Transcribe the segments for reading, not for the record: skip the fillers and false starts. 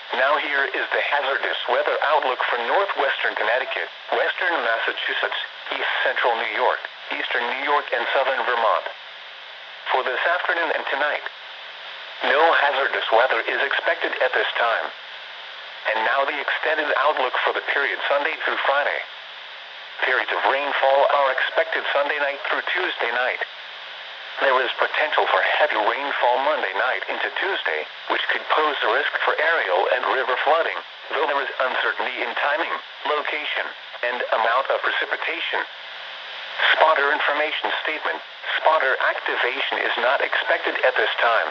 Now here is the hazardous weather outlook for northwestern Connecticut, western Massachusetts, east central New York, eastern New York, and southern Vermont. For this afternoon and tonight, no hazardous weather is expected at this time. And now the extended outlook for the period Sunday through Friday. Periods of rainfall are expected Sunday night through Tuesday night. There is potential for heavy rainfall Monday night into Tuesday, which could pose a risk for aerial and river flooding, though there is uncertainty in timing, location, and amount of precipitation. Spotter information statement: spotter activation is not expected at this time.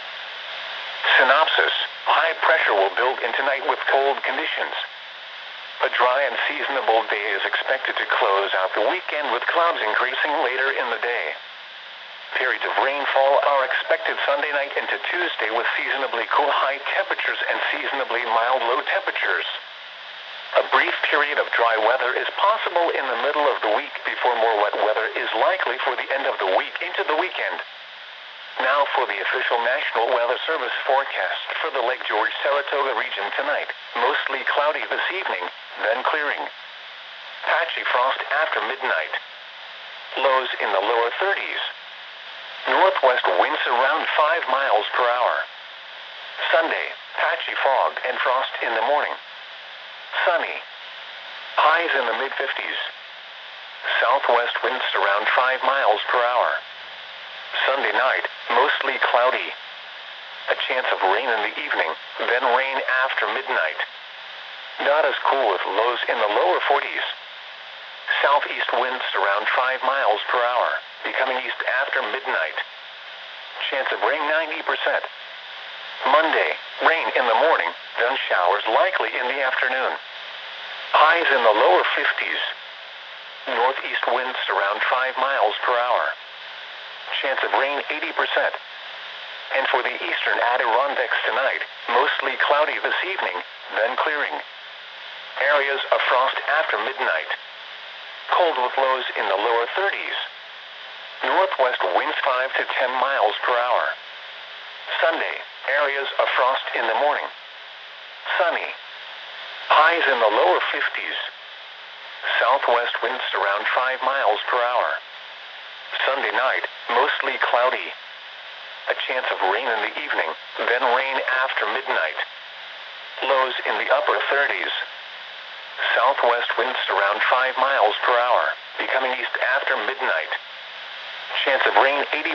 Synopsis: high pressure will build in tonight with cold conditions. A dry and seasonable day is expected to close out the weekend with clouds increasing later in the day. Periods of rainfall are expected Sunday night into Tuesday with seasonably cool high temperatures and seasonably mild low temperatures. A brief period of dry weather is possible in the middle of the week before more wet weather is likely for the end of the week into the weekend. Now for the official National Weather Service forecast for the Lake George-Saratoga region tonight. Mostly cloudy this evening, then clearing. Patchy frost after midnight. Lows in the lower 30s. Northwest winds around 5 miles per hour. Sunday, patchy fog and frost in the morning. Sunny. Highs in the mid-50s. Southwest winds around 5 miles per hour. Sunday night, mostly cloudy. A chance of rain in the evening, then rain after midnight. Not as cool with lows in the lower 40s. Southeast winds around 5 miles per hour, becoming east after midnight. Chance of rain 90%. Monday, rain in the morning, then showers likely in the afternoon. Highs in the lower 50s. Northeast winds around 5 miles per hour. Chance of rain 80%. And for the eastern Adirondacks tonight, mostly cloudy this evening, then clearing. Areas of frost after midnight. Cold with lows in the lower 30s. Northwest winds 5 to 10 miles per hour. Sunday, areas of frost in the morning. Sunny. Highs in the lower 50s. Southwest winds around 5 miles per hour. Sunday night, mostly cloudy. A chance of rain in the evening, then rain after midnight. Lows in the upper 30s. Southwest winds around 5 miles per hour, becoming east after midnight. Chance of rain 80%.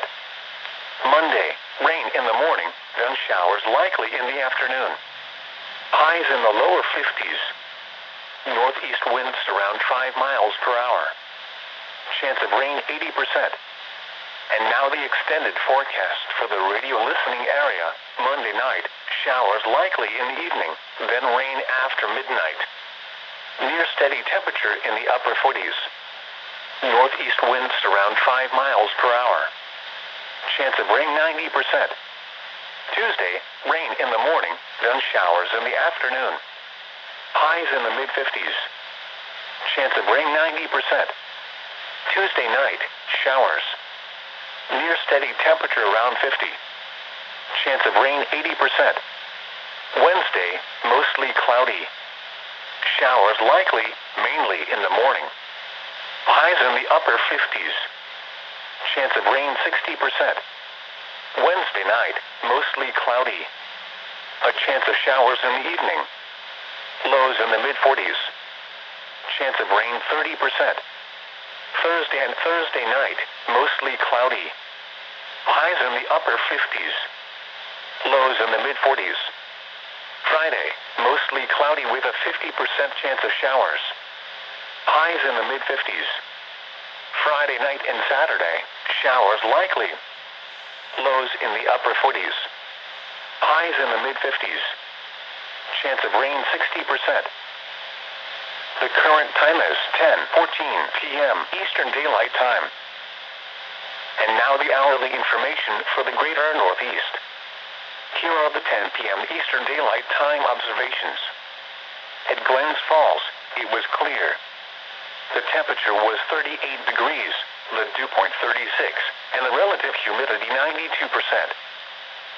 Monday, rain in the morning, then showers likely in the afternoon. Highs in the lower 50s. Northeast winds around 5 miles per hour. Chance of rain 80%. And now the extended forecast for the radio listening area. Monday night, showers likely in the evening, then rain after midnight. Near steady temperature in the upper 40s. Northeast winds around 5 miles per hour. Chance of rain 90%. Tuesday, rain in the morning, then showers in the afternoon. Highs in the mid-50s. Chance of rain 90%. Tuesday night, showers. Near steady temperature around 50. Chance of rain 80%. Wednesday, mostly cloudy. Showers likely, mainly in the morning. Highs in the upper 50s. Chance of rain 60%. Wednesday night, mostly cloudy. A chance of showers in the evening. Lows in the mid-40s. Chance of rain 30%. Thursday and Thursday night, mostly cloudy. Highs in the upper 50s. Lows in the mid-40s. Friday, mostly cloudy with a 50% chance of showers. Highs in the mid-50s. Friday night and Saturday, showers likely. Lows in the upper 40s. Highs in the mid-50s. Chance of rain 60%. The current time is 10:14 p.m. Eastern Daylight Time. And now the hourly information for the greater Northeast. Here are the 10 p.m. Eastern Daylight Time observations. At Glens Falls, it was clear. The temperature was 38 degrees, the dew point 36, and the relative humidity 92%.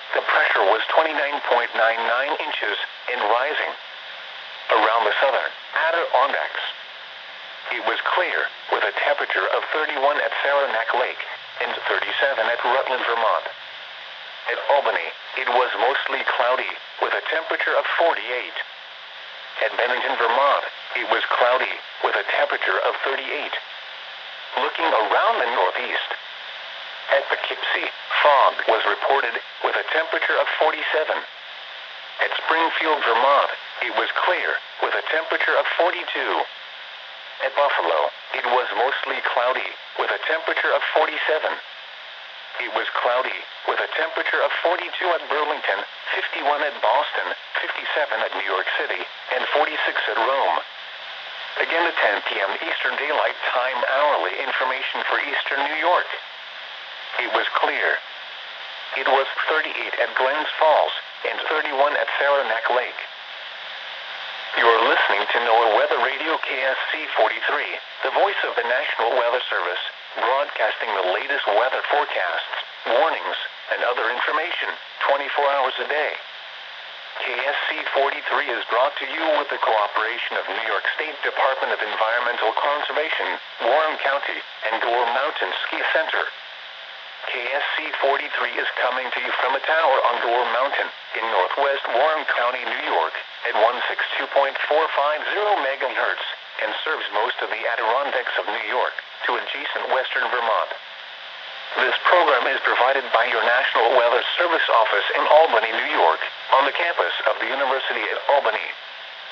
The pressure was 29.99 inches and rising. Around the southern Adirondacks, it was clear, with a temperature of 31 at Saranac Lake and 37 at Rutland, Vermont. At Albany, it was mostly cloudy, with a temperature of 48. At Bennington, Vermont, it was cloudy, with a temperature of 38. Looking around the northeast, at Poughkeepsie, fog was reported, with a temperature of 47. At Springfield, Vermont, it was clear, with a temperature of 42. At Buffalo, it was mostly cloudy, with a temperature of 47. It was cloudy, with a temperature of 42 at Burlington, 51 at Boston, 57 at New York City, and 46 at Rome. Again at 10 p.m. Eastern Daylight Time hourly information for Eastern New York. It was clear. It was 38 at Glens Falls and 31 at Saranac Lake. You're listening to NOAA Weather Radio KSC 43, the voice of the National Weather Service, broadcasting the latest weather forecasts, warnings, and other information 24 hours a day. KSC 43 is brought to you with the cooperation of New York State Department of Environmental Conservation, Warren County, and Gore Mountain Ski Center. KSC 43 is coming to you from a tower on Gore Mountain in northwest Warren County, New York, at 162.450 megahertz, and serves most of the Adirondacks of New York to adjacent western Vermont. This program is provided by your National Weather Service office in Albany, New York, on the campus of the University at Albany.